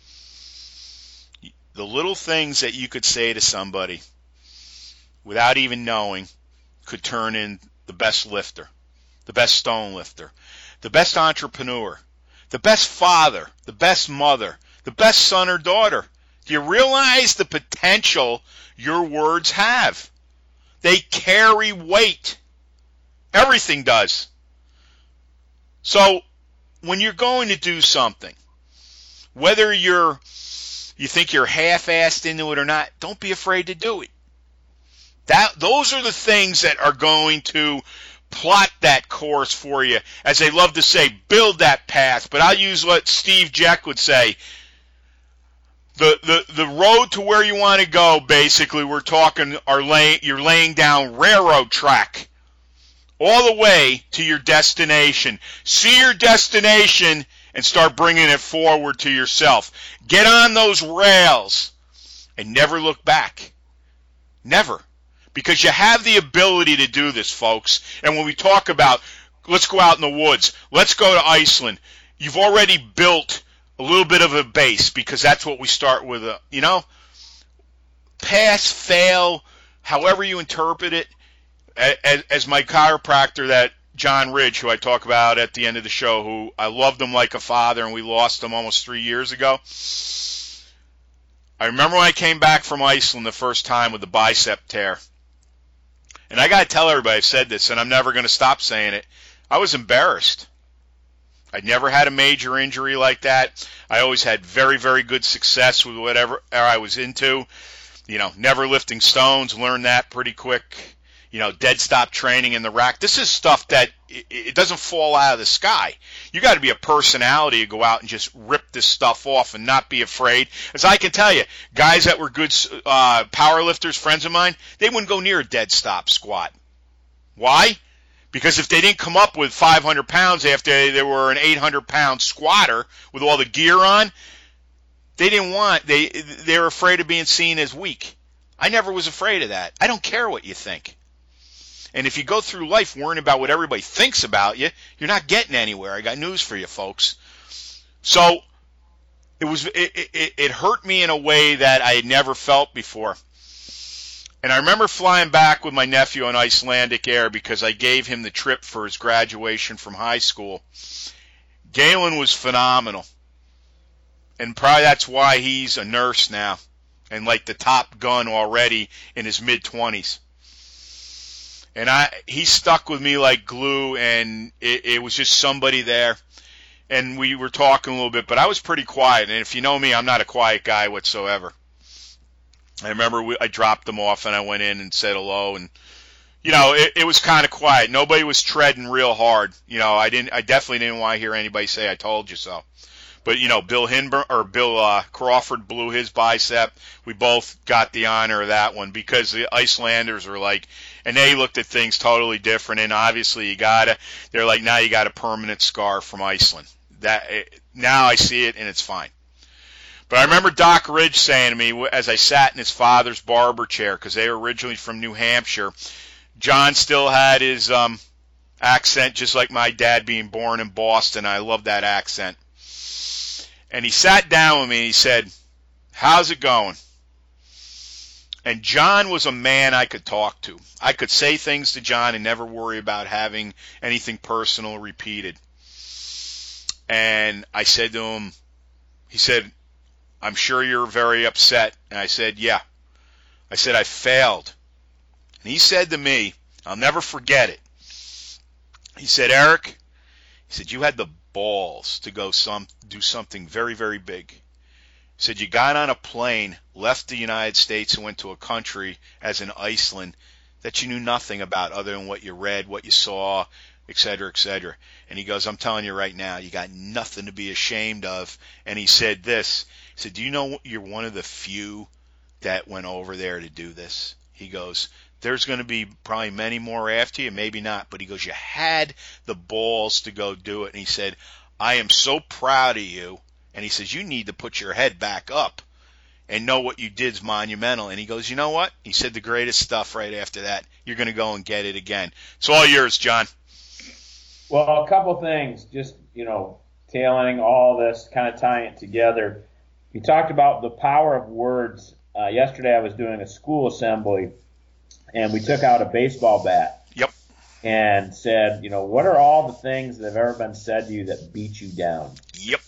The little things that you could say to somebody without even knowing could turn in the best lifter, the best stone lifter, the best entrepreneur, the best father, the best mother, the best son or daughter. Do you realize the potential your words have? They carry weight. Everything does. So when you're going to do something, whether you're you think you're half-assed into it or not, don't be afraid to do it. That those are the things that are going to plot that course for you. As they love to say, build that path. But I'll use what Steve Jeck would say. The, the, the road to where you want to go, basically, we're talking, are lay, you're laying down railroad track all the way to your destination. See your destination and start bringing it forward to yourself. Get on those rails and never look back. Never. Because you have the ability to do this, folks. And when we talk about, let's go out in the woods, let's go to Iceland, you've already built a little bit of a base, because that's what we start with. Uh, you know, pass, fail, however you interpret it. As, as my chiropractor, that John Ridge, who I talk about at the end of the show, who I loved him like a father, and we lost him almost three years ago. I remember when I came back from Iceland the first time with the bicep tear. And I got to tell everybody, I've said this, and I'm never going to stop saying it. I was embarrassed. I'd never had a major injury like that. I always had very, very good success with whatever I was into. You know, never lifting stones, learned that pretty quick. You know, dead stop training in the rack. This is stuff that it, it doesn't fall out of the sky. You got to be a personality to go out and just rip this stuff off and not be afraid. As I can tell you, guys that were good uh, power lifters, friends of mine, they wouldn't go near a dead stop squat. Why? Because if they didn't come up with five hundred pounds after they were an eight hundred pound squatter with all the gear on, they didn't want, they they were afraid of being seen as weak. I never was afraid of that. I don't care what you think. And if you go through life worrying about what everybody thinks about you, you're not getting anywhere. I got news for you, folks. So it was it, it, it hurt me in a way that I had never felt before. And I remember flying back with my nephew on Icelandic Air because I gave him the trip for his graduation from high school. Galen was phenomenal. And probably that's why he's a nurse now and like the top gun already in his mid-twenties. And I he stuck with me like glue, and it, it was just somebody there. And we were talking a little bit, but I was pretty quiet. And if you know me, I'm not a quiet guy whatsoever. I remember we, I dropped them off, and I went in and said hello, and you know, it, it was kind of quiet. Nobody was treading real hard. You know, I didn't. I definitely didn't want to hear anybody say "I told you so." But you know, Bill Hinburn or Bill uh, Crawford blew his bicep. We both got the honor of that one because the Icelanders were like, and they looked at things totally different. And obviously, you gotta. They're like, now you got a permanent scar from Iceland. That now I see it, and it's fine. But I remember Doc Ridge saying to me as I sat in his father's barber chair, because they were originally from New Hampshire. John still had his um, accent, just like my dad being born in Boston. I love that accent. And he sat down with me and he said, "How's it going?" And John was a man I could talk to. I could say things to John and never worry about having anything personal repeated. And I said to him, he said, "I'm sure you're very upset." And I said, "Yeah." I said, "I failed." And he said to me, I'll never forget it. He said, "Eric," he said, "you had the balls to go some do something very, very big." He said, "You got on a plane, left the United States, and went to a country as in Iceland that you knew nothing about other than what you read, what you saw, et cetera, et cetera." And he goes, "I'm telling you right now, you got nothing to be ashamed of." And he said this. He said, "Do you know you're one of the few that went over there to do this?" He goes, "There's going to be probably many more after you, maybe not." But he goes, "You had the balls to go do it." And he said, "I am so proud of you." And he says, "You need to put your head back up and know what you did is monumental." And he goes, "You know what?" He said, "The greatest stuff right after that. You're going to go and get it again." It's all yours, John. Well, a couple things, just, you know, tailing all this, kind of tying it together. You talked about the power of words. Uh, yesterday I was doing a school assembly, and we took out a baseball bat. Yep. And said, you know, what are all the things that have ever been said to you that beat you down? Yep.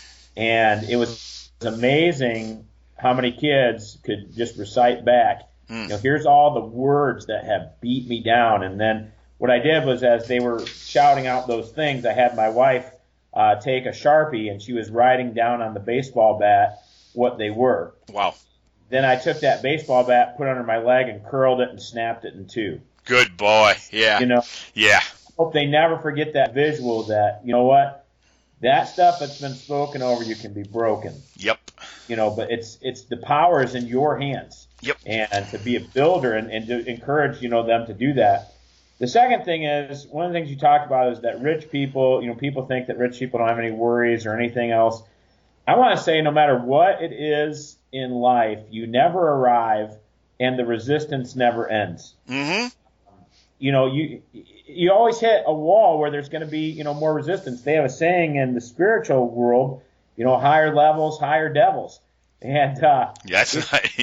And it was amazing how many kids could just recite back, mm. you know, here's all the words that have beat me down. And then what I did was, as they were shouting out those things, I had my wife uh, take a Sharpie, and she was writing down on the baseball bat what they were. Wow. Then I took that baseball bat, put it under my leg, and curled it and snapped it in two. Good boy. Yeah. You know? Yeah. I hope they never forget that visual that, you know what, that stuff that's been spoken over you can be broken. Yep. You know, but it's it's the power is in your hands. Yep. And to be a builder and, and to encourage, you know, them to do that. The second thing is, one of the things you talked about is that rich people, you know, people think that rich people don't have any worries or anything else. I want to say no matter what it is in life, you never arrive and the resistance never ends. Mm-hmm. You know, you you always hit a wall where there's going to be, you know, more resistance. They have a saying in the spiritual world, you know, higher levels, higher devils. And uh, yes,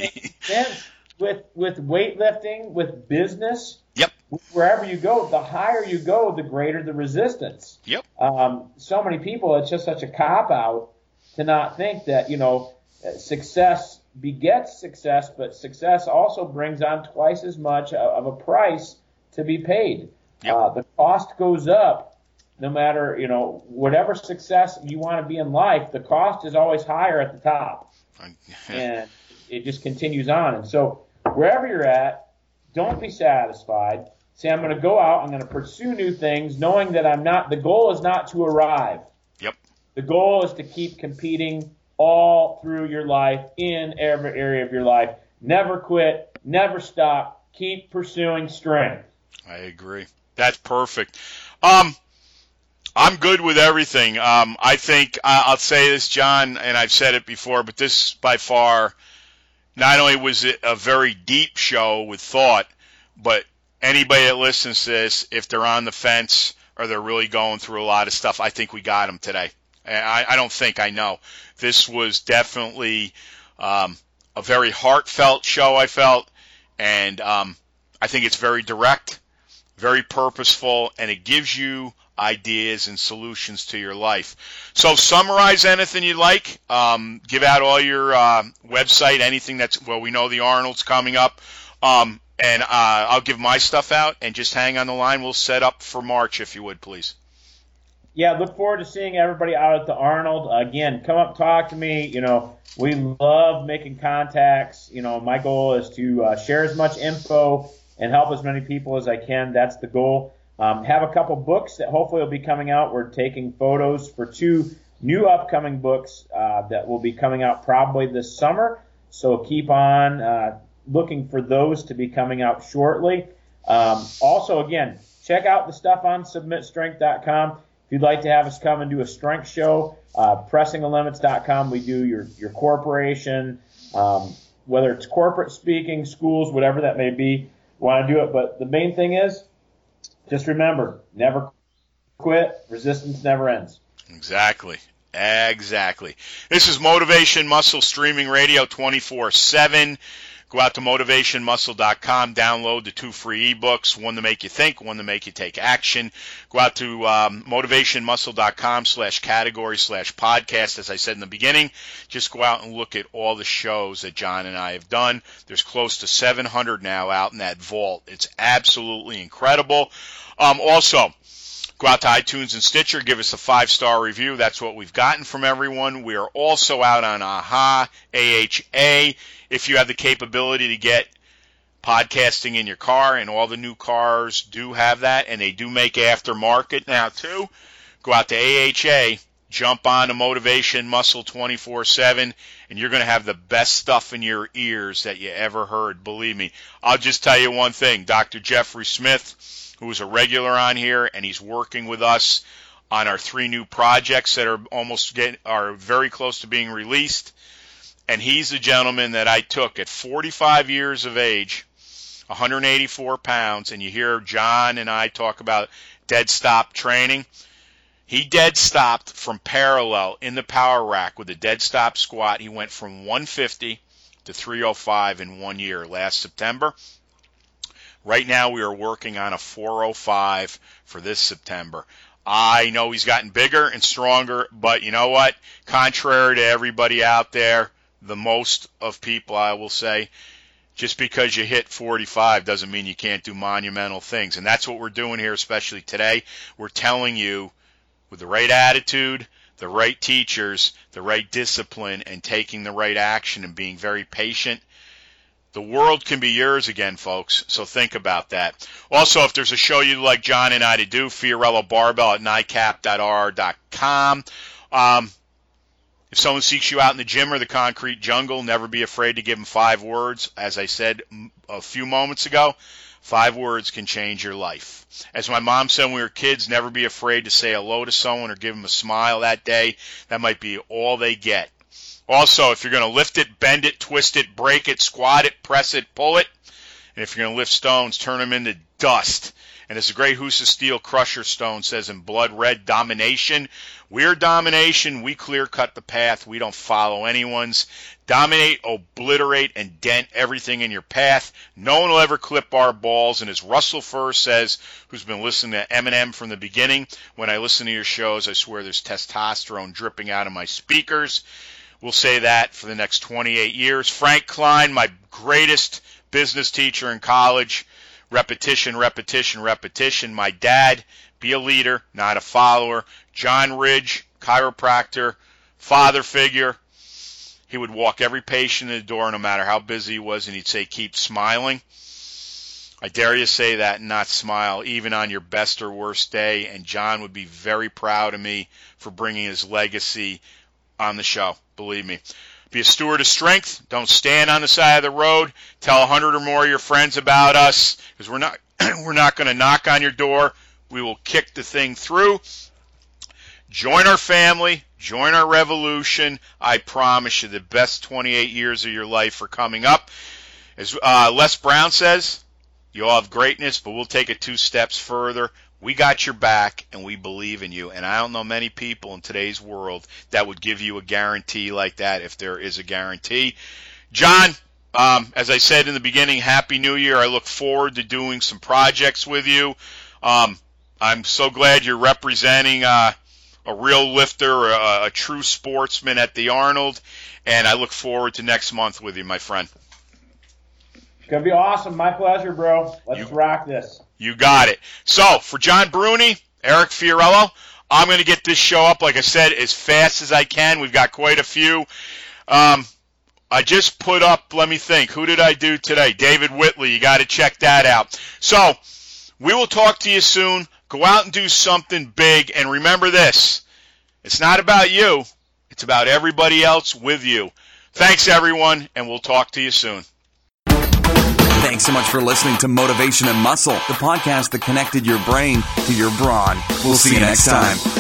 it, with with weightlifting, with business, yep, wherever you go, the higher you go, the greater the resistance. Yep. Um, so many people, it's just such a cop out to not think that, you know, success begets success, but success also brings on twice as much of a price to be paid. Yep. Uh, the cost goes up no matter, you know, whatever success you want to be in life, the cost is always higher at the top. And it just continues on. And so wherever you're at, don't be satisfied. Say, I'm going to go out, I'm going to pursue new things, knowing that I'm not, the goal is not to arrive. Yep. The goal is to keep competing all through your life, in every area of your life. Never quit, never stop, keep pursuing strength. I agree. That's perfect. Um, I'm good with everything. Um, I think uh, I'll say this, John, and I've said it before, but this by far, not only was it a very deep show with thought, but anybody that listens to this, if they're on the fence or they're really going through a lot of stuff, I think we got them today. I, I don't think, I know. This was definitely um, a very heartfelt show, I felt, and um, I think it's very direct, very purposeful, and it gives you ideas and solutions to your life. So summarize anything you like. Um, give out all your uh, website, anything that's, well, we know the Arnold's coming up. Um, And uh, I'll give my stuff out, and just hang on the line. We'll set up for March, if you would, please. Yeah, look forward to seeing everybody out at the Arnold. Again, come up, talk to me. You know, we love making contacts. You know, my goal is to uh, share as much info and help as many people as I can. That's the goal. Um, have a couple books that hopefully will be coming out. We're taking photos for two new upcoming books uh, that will be coming out probably this summer. So keep on uh, looking for those to be coming out shortly. Um, also, again, check out the stuff on submit strength dot com. If you'd like to have us come and do a strength show, uh, pressing the limits dot com, we do your, your corporation, um, whether it's corporate speaking, schools, whatever that may be, want to do it. But the main thing is, just remember, never quit. Resistance never ends. Exactly. Exactly. This is Motivation Muscle Streaming Radio twenty-four seven. Go out to motivation muscle dot com, download the two free ebooks, one to make you think, one to make you take action. Go out to um, motivation muscle dot com slash category slash podcast. As I said in the beginning, just go out and look at all the shows that John and I have done. There's close to seven hundred now out in that vault. It's absolutely incredible. Um, also, go out to iTunes and Stitcher, give us a five-star review. That's what we've gotten from everyone. We are also out on AHA, A H A. If you have the capability to get podcasting in your car, and all the new cars do have that, and they do make aftermarket now too, go out to A H A, jump on to Motivation Muscle twenty-four seven, and you're going to have the best stuff in your ears that you ever heard. Believe me. I'll just tell you one thing. Doctor Jeffrey Smith, who is a regular on here, and he's working with us on our three new projects that are almost get, are very close to being released. And he's the gentleman that I took at forty-five years of age, one hundred eighty-four pounds, and you hear John and I talk about dead stop training. He dead stopped from parallel in the power rack with a dead stop squat. He went from one fifty to three oh five in one year last September. Right now we are working on a four oh five for this September. I know he's gotten bigger and stronger, but you know what? Contrary to everybody out there, the most of people, I will say, just because you hit forty-five doesn't mean you can't do monumental things. And that's what we're doing here, especially today. We're telling you, with the right attitude, the right teachers, the right discipline, and taking the right action and being very patient, the world can be yours again, folks. So think about that. Also, if there's a show you'd like John and I to do, Fiorello Barbell at nicap dot r r dot com. Um, If someone seeks you out in the gym or the concrete jungle, never be afraid to give them five words. As I said a few moments ago, five words can change your life. As my mom said when we were kids, never be afraid to say hello to someone or give them a smile that day. That might be all they get. Also, if you're going to lift it, bend it, twist it, break it, squat it, press it, pull it, and if you're going to lift stones, turn them into dust. And as the great Husa Steel Crusher Stone says in Blood Red, domination. We're domination. We clear-cut the path. We don't follow anyone's. Dominate, obliterate, and dent everything in your path. No one will ever clip our balls. And as Russell Furr says, who's been listening to Eminem from the beginning, when I listen to your shows, I swear there's testosterone dripping out of my speakers. We'll say that for the next twenty-eight years. Frank Klein, my greatest business teacher in college. Repetition, repetition, repetition. My dad, be a leader, not a follower. John Ridge, chiropractor, father figure. He would walk every patient in the door no matter how busy he was, and he'd say, keep smiling. I dare you say that and not smile, even on your best or worst day. And John would be very proud of me for bringing his legacy on the show, believe me. Be a steward of strength. Don't stand on the side of the road. Tell a hundred or more of your friends about us, because we're not we're not going to knock on your door. We will kick the thing through. Join our family. Join our revolution. I promise you, the best twenty-eight years of your life are coming up. As uh, Les Brown says, you'll have greatness, but we'll take it two steps further. We got your back, and we believe in you. And I don't know many people in today's world that would give you a guarantee like that, if there is a guarantee. John, um, as I said in the beginning, Happy New Year. I look forward to doing some projects with you. Um, I'm so glad you're representing uh, a real lifter, a, a true sportsman at the Arnold, and I look forward to next month with you, my friend. gonna be awesome. My pleasure, bro. Let's you, rock this. You got it. So for John Bruni, Eric Fiorello, I'm going to get this show up, like I said, as fast as I can. We've got quite a few. Um, I just put up, let me think, who did I do today? David Whitley. You got to check that out. So we will talk to you soon. Go out and do something big. And remember this, it's not about you. It's about everybody else with you. Thanks, everyone, and we'll talk to you soon. Thanks so much for listening to Motivation and Muscle, the podcast that connected your brain to your brawn. We'll see you next time.